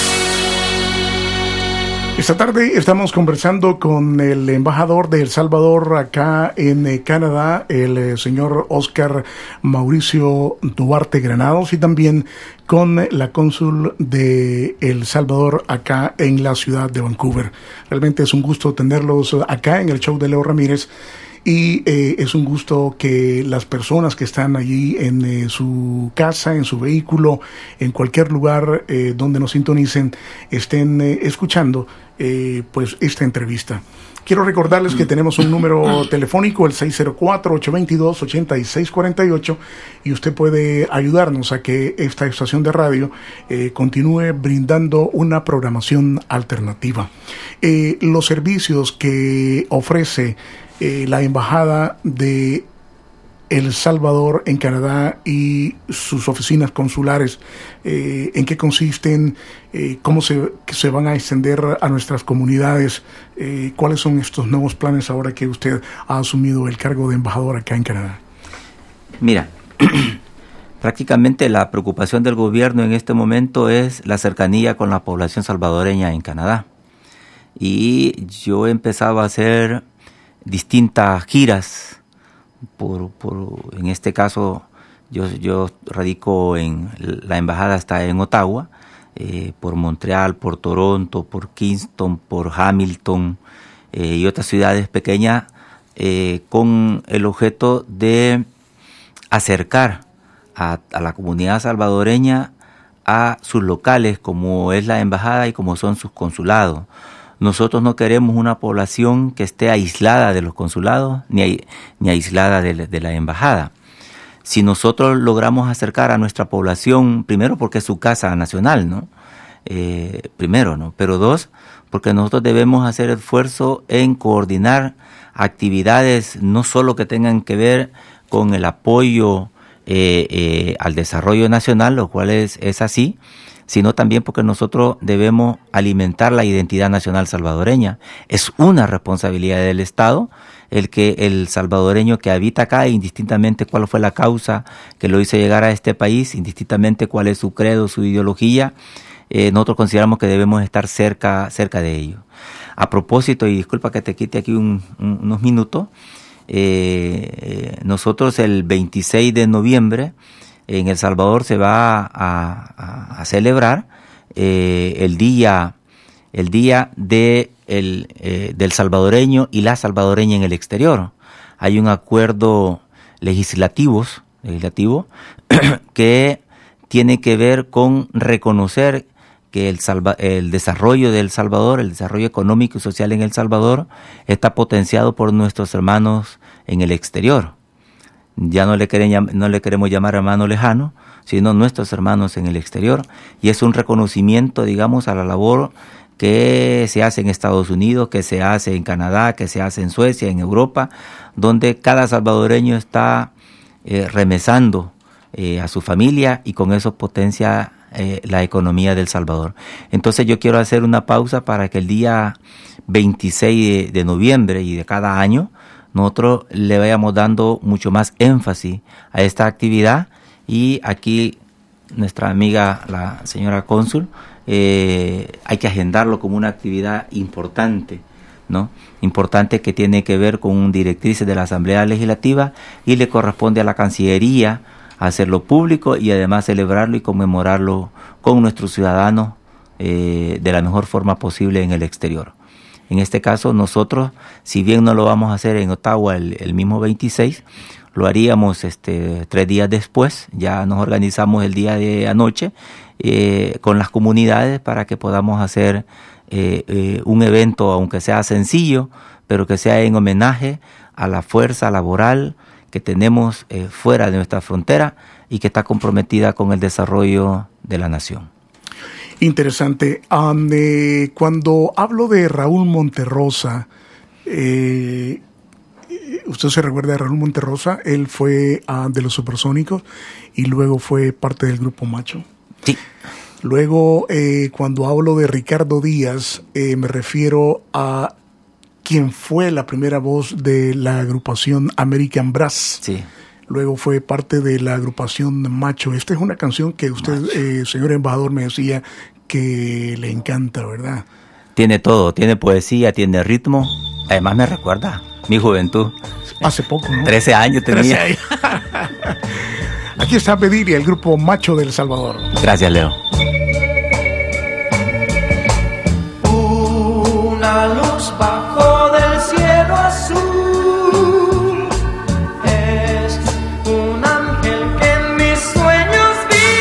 Esta tarde estamos conversando con el embajador de El Salvador acá en Canadá, el señor Oscar Mauricio Duarte Granados, y también con la cónsul de El Salvador acá en la ciudad de Vancouver. Realmente es un gusto tenerlos acá en el show de Leo Ramírez. Y es un gusto que las personas que están allí en su casa, en su vehículo, en cualquier lugar donde nos sintonicen, estén escuchando pues esta entrevista. Quiero recordarles que tenemos un número telefónico, el 604-822-8648, y usted puede ayudarnos a que esta estación de radio continúe brindando una programación alternativa. Los servicios que ofrece la Embajada de El Salvador en Canadá y sus oficinas consulares, ¿en qué consisten? ¿Cómo se van a extender a nuestras comunidades? ¿Cuáles son estos nuevos planes ahora que usted ha asumido el cargo de embajador acá en Canadá? Mira, prácticamente la preocupación del gobierno en este momento es la cercanía con la población salvadoreña en Canadá. Y yo he empezado a hacer distintas giras, en este caso yo radico en la embajada, está en Ottawa, por Montreal, por Toronto, por Kingston, por Hamilton y otras ciudades pequeñas, con el objeto de acercar a la comunidad salvadoreña a sus locales, como es la embajada y como son sus consulados. Nosotros no queremos una población que esté aislada de los consulados ni aislada de la embajada. Si nosotros logramos acercar a nuestra población, primero porque es su casa nacional, ¿no? Primero, ¿no? Pero dos, porque nosotros debemos hacer esfuerzo en coordinar actividades no solo que tengan que ver con el apoyo al desarrollo nacional, lo cual es así, sino también porque nosotros debemos alimentar la identidad nacional salvadoreña. Es una responsabilidad del Estado el que el salvadoreño que habita acá, indistintamente cuál fue la causa que lo hizo llegar a este país, indistintamente cuál es su credo, su ideología, nosotros consideramos que debemos estar cerca de ellos. A propósito, y disculpa que te quite aquí unos minutos, nosotros el 26 de noviembre en El Salvador se va a celebrar el día del salvadoreño y la salvadoreña en el exterior. Hay un acuerdo legislativo que tiene que ver con reconocer que el desarrollo de El Salvador, el desarrollo económico y social en El Salvador, está potenciado por nuestros hermanos en el exterior. Ya no le queremos llamar hermano lejano, sino nuestros hermanos en el exterior, y es un reconocimiento, digamos, a la labor que se hace en Estados Unidos, que se hace en Canadá, que se hace en Suecia, en Europa, donde cada salvadoreño está remesando a su familia y con eso potencia la economía del Salvador. Entonces yo quiero hacer una pausa para que el día 26 de noviembre y de cada año nosotros le vayamos dando mucho más énfasis a esta actividad, y aquí nuestra amiga, la señora cónsul, hay que agendarlo como una actividad importante, ¿no? Importante, que tiene que ver con directrices de la Asamblea Legislativa, y le corresponde a la Cancillería hacerlo público y además celebrarlo y conmemorarlo con nuestros ciudadanos de la mejor forma posible en el exterior. En este caso nosotros, si bien no lo vamos a hacer en Ottawa el mismo 26, lo haríamos 3 días después. Ya nos organizamos el día de anoche con las comunidades para que podamos hacer un evento, aunque sea sencillo, pero que sea en homenaje a la fuerza laboral que tenemos fuera de nuestra frontera y que está comprometida con el desarrollo de la nación. Interesante. Cuando hablo de Raúl Monterrosa, usted se recuerda de Raúl Monterrosa, él fue de los Supersónicos y luego fue parte del Grupo Macho. Sí. Luego, cuando hablo de Ricardo Díaz, me refiero a quien fue la primera voz de la agrupación American Brass. Sí. Luego fue parte de la agrupación Macho. Esta es una canción que usted, señor embajador, me decía que le encanta, ¿verdad? Tiene todo, tiene poesía, tiene ritmo. Además me recuerda mi juventud. Hace poco, ¿no? 13 años tenía. 13 años. Aquí está Bedilia, el grupo Macho de El Salvador. Gracias, Leo. Una luz bajó del cielo azul, es un ángel que en mis sueños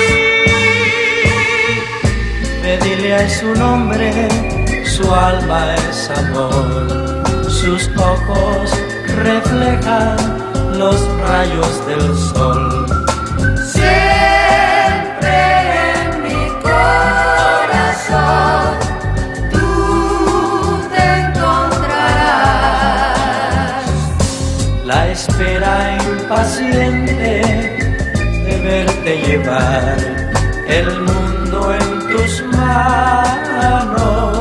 vi. Bedilia es su nombre, su alma es amor, sus ojos reflejan los rayos del sol. Siempre en mi corazón tú te encontrarás. La espera impaciente de verte llevar el mundo en tus manos.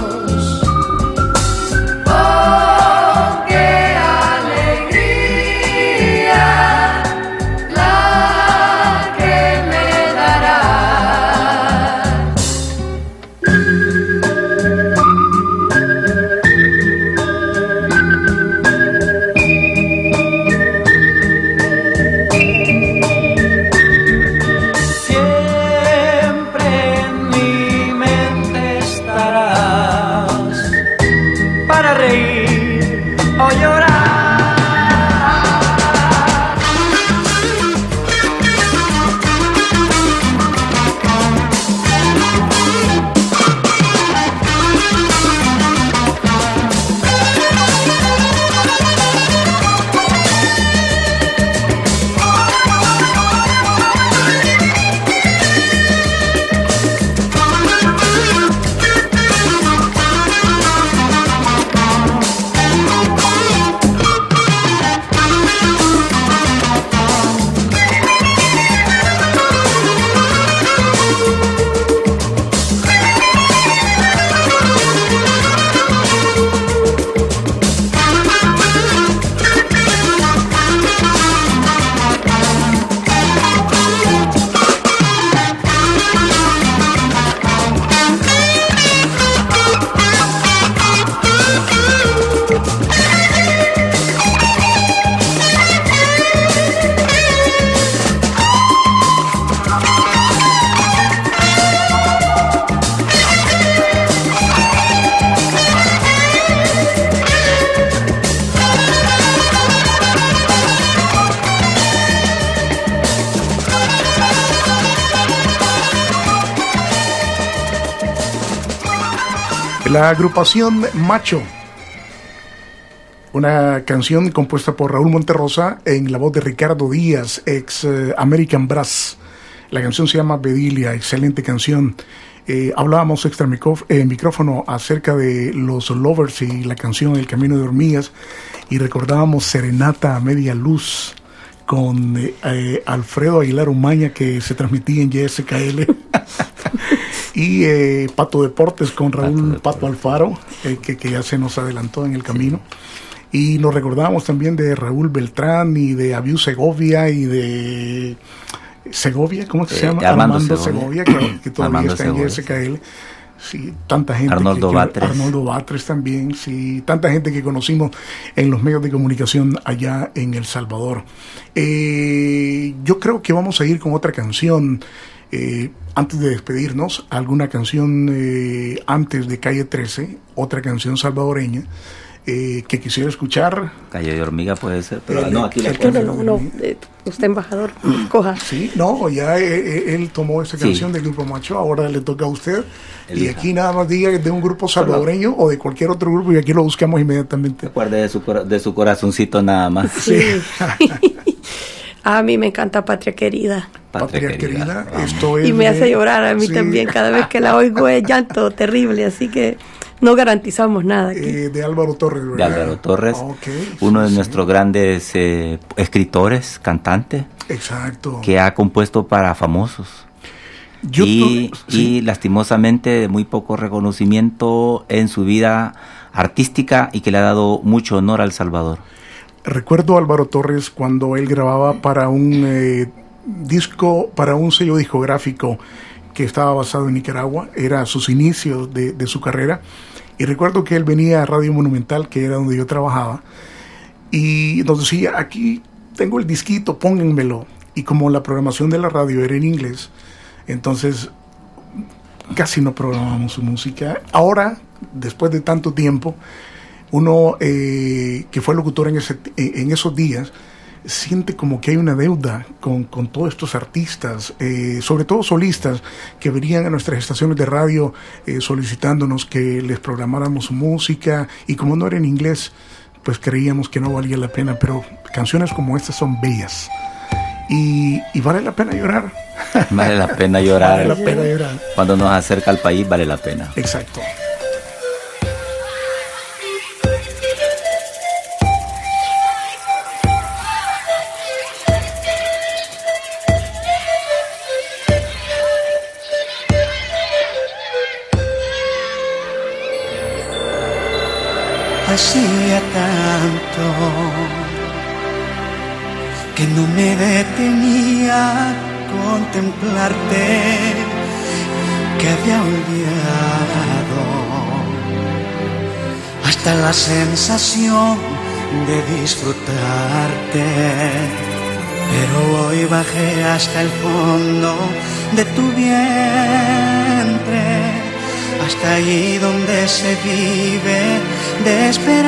La agrupación Macho, una canción compuesta por Raúl Monterrosa en la voz de Ricardo Díaz, ex American Brass. La canción se llama Bedilia, excelente canción. Hablábamos extra micrófono acerca de los Lovers y la canción El Camino de Hormigas, y recordábamos Serenata a Media Luz con Alfredo Aguilar Umaña, que se transmitía en YSKL. Y Pato Deportes con Raúl Pato Alfaro, que ya se nos adelantó en el camino. Y nos recordábamos también de Raúl Beltrán y de Abiu Segovia y de Segovia, ¿cómo se llama? Armando Segovia, que todavía Armando está en YSKL. Sí, tanta gente. Arnoldo Batres también, sí, tanta gente que conocimos en los medios de comunicación allá en El Salvador. Yo creo que vamos a ir con otra canción. Antes de despedirnos, alguna canción antes de Calle 13, otra canción salvadoreña que quisiera escuchar. Calle de Hormiga puede ser, pero no, aquí la no, usted embajador, coja. Sí, no, ya él tomó esa canción del grupo Macho, ahora le toca a usted. Y aquí nada más diga de un grupo salvadoreño o de cualquier otro grupo y aquí lo buscamos inmediatamente. Recuerde de su corazoncito nada más. Sí. A mí me encanta Patria Querida. Patria Querida. Esto es y me hace llorar a mí también. Cada vez que la oigo es llanto terrible, así que no garantizamos nada aquí. De Álvaro Torres, ¿verdad? De Álvaro Torres, uno de nuestros grandes escritores, cantante. Exacto. Que ha compuesto para famosos. Y lastimosamente muy poco reconocimiento en su vida artística y que le ha dado mucho honor a El Salvador. Recuerdo a Álvaro Torres cuando él grababa para un disco, para un sello discográfico que estaba basado en Nicaragua, era sus inicios de su carrera, y recuerdo que él venía a Radio Monumental, que era donde yo trabajaba, y nos decía, aquí tengo el disquito, pónganmelo, y como la programación de la radio era en inglés, entonces casi no programamos su música. Ahora, después de tanto tiempo, uno que fue locutor en esos días, siente como que hay una deuda con todos estos artistas, sobre todo solistas, que venían a nuestras estaciones de radio solicitándonos que les programáramos su música, y como no era en inglés, pues creíamos que no valía la pena, pero canciones como estas son bellas y vale la pena llorar. Vale la pena llorar. Vale la pena llorar. Cuando nos acerca al país vale la pena. Exacto. Hacía tanto que no me detenía a contemplarte, que había olvidado hasta la sensación de disfrutarte. Pero hoy bajé hasta el fondo de tu vientre, hasta allí donde se vive de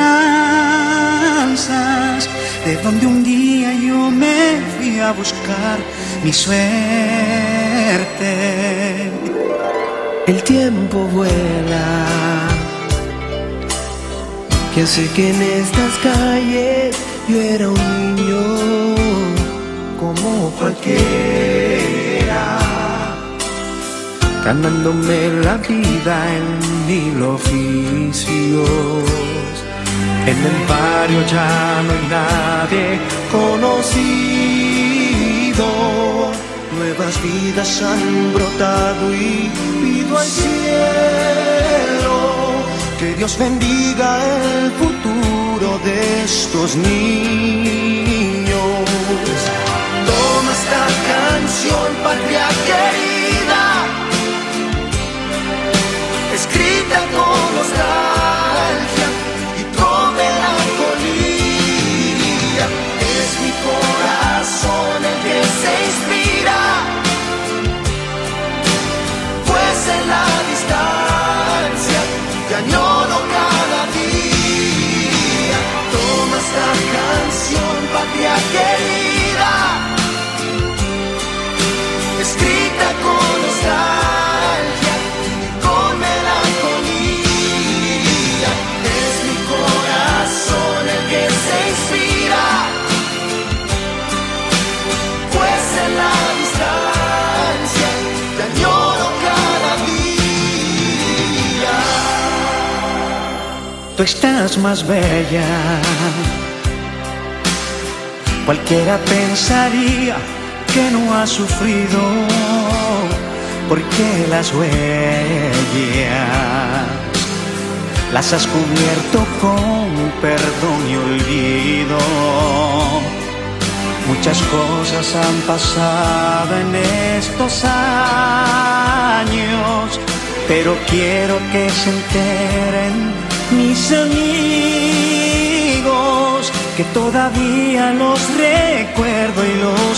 esperanzas, de donde un día yo me fui a buscar mi suerte. El tiempo vuela, que hace que en estas calles yo era un niño como cualquiera, ganándome la vida en 1000 oficios. En el barrio ya no hay nadie conocido, nuevas vidas han brotado y pido al cielo que Dios bendiga el futuro de estos niños. Toma esta canción, patria querida, escrita con nostalgia y con melancolía. Es mi corazón el que se inspira, pues en la distancia te añoro cada día. Toma esta canción, patria querida, escrita con nostalgia y con melancolía. Es mi corazón el que se inspira, pues en la distancia te añoro cada día. Tú estás más bella, cualquiera pensaría que no has sufrido, porque las huellas las has cubierto con perdón y olvido. Muchas cosas han pasado en estos años, pero quiero que se enteren mis amigos que todavía los recuerdo y los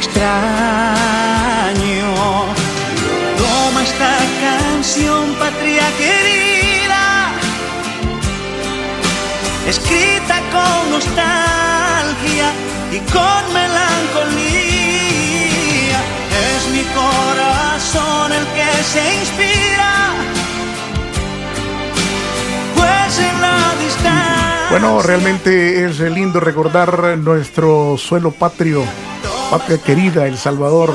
extraño. Toma esta canción, patria querida, escrita con nostalgia y con melancolía. Es mi corazón el que se inspira, pues en la distancia. Bueno, realmente es lindo recordar nuestro suelo patrio, patria querida, El Salvador.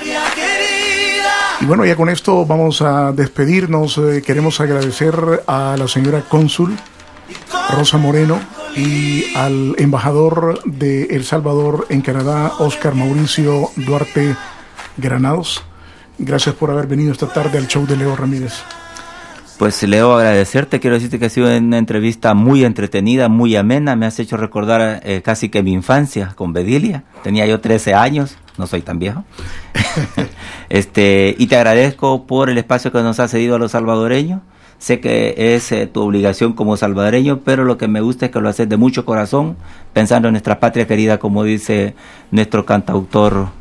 Y bueno, ya con esto vamos a despedirnos. Queremos agradecer a la señora cónsul Rosa Moreno y al embajador de El Salvador en Canadá, Oscar Mauricio Duarte Granados. Gracias por haber venido esta tarde al show de Leo Ramírez. Pues Leo, agradecerte, quiero decirte que ha sido una entrevista muy entretenida, muy amena, me has hecho recordar casi que mi infancia con Bedilia, tenía yo 13 años, no soy tan viejo, y te agradezco por el espacio que nos has cedido a los salvadoreños. Sé que es tu obligación como salvadoreño, pero lo que me gusta es que lo haces de mucho corazón, pensando en nuestra patria querida, como dice nuestro cantautor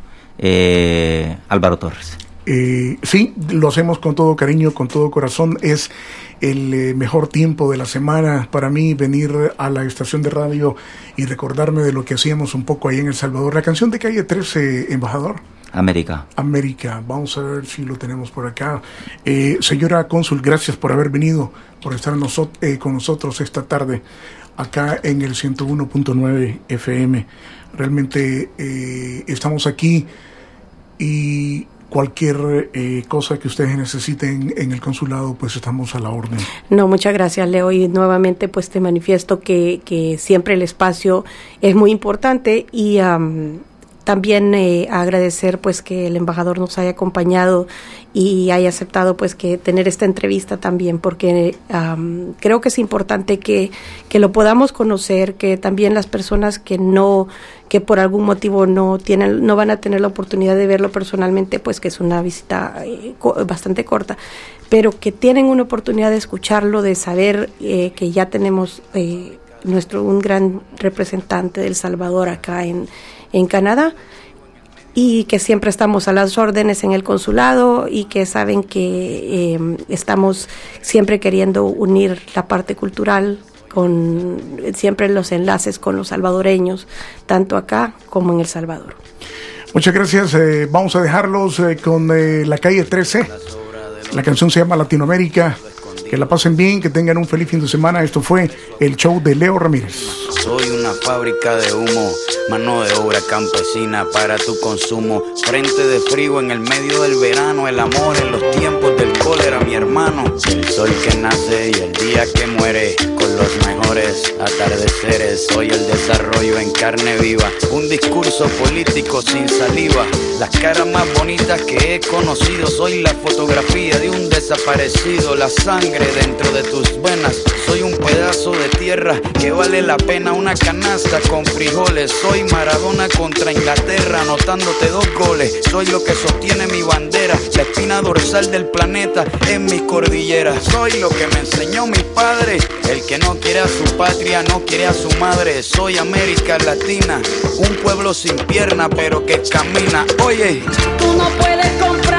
Álvaro Torres. Sí, lo hacemos con todo cariño, con todo corazón. Es el mejor tiempo de la semana para mí venir a la estación de radio y recordarme de lo que hacíamos un poco ahí en El Salvador. La canción de Calle 13, embajador. América. Vamos a ver si lo tenemos por acá. Señora cónsul, gracias por haber venido, por estar con nosotros esta tarde acá en el 101.9 FM. Realmente estamos aquí y cualquier cosa que ustedes necesiten en el consulado, pues estamos a la orden. No, muchas gracias, Leo, y nuevamente pues te manifiesto que siempre el espacio es muy importante y también agradecer pues que el embajador nos haya acompañado y haya aceptado pues que tener esta entrevista también, porque creo que es importante que lo podamos conocer, que también las personas que por algún motivo no van a tener la oportunidad de verlo personalmente, pues que es una visita bastante corta, pero que tienen una oportunidad de escucharlo, de saber que ya tenemos un gran representante de El Salvador acá en Canadá, y que siempre estamos a las órdenes en el consulado y que saben que estamos siempre queriendo unir la parte cultural con siempre los enlaces con los salvadoreños, tanto acá como en El Salvador. Muchas gracias. Vamos a dejarlos con la Calle 13. La canción se llama Latinoamérica. Que la pasen bien, que tengan un feliz fin de semana. Esto fue el show de Leo Ramírez. Soy una fábrica de humo, mano de obra campesina para tu consumo. Frente de frío en el medio del verano, el amor en los tiempos del cólera, mi hermano. El sol que nace y el día que muere, con los mejores atardeceres. Soy el desarrollo en carne viva, un discurso político sin saliva. Las caras más bonitas que he conocido, soy la fotografía de un desaparecido. La sangre dentro de tus venas, soy un pedazo de tierra que vale la pena una canasta con frijoles. Soy Maradona contra Inglaterra, anotándote 2 goles. Soy lo que sostiene mi bandera, la espina dorsal del planeta en mi cordillera. Soy lo que me enseñó mi padre, el que no quiere a su patria no quiere a su madre. Soy América Latina, un pueblo sin pierna pero que camina. Oye, tú no puedes comprar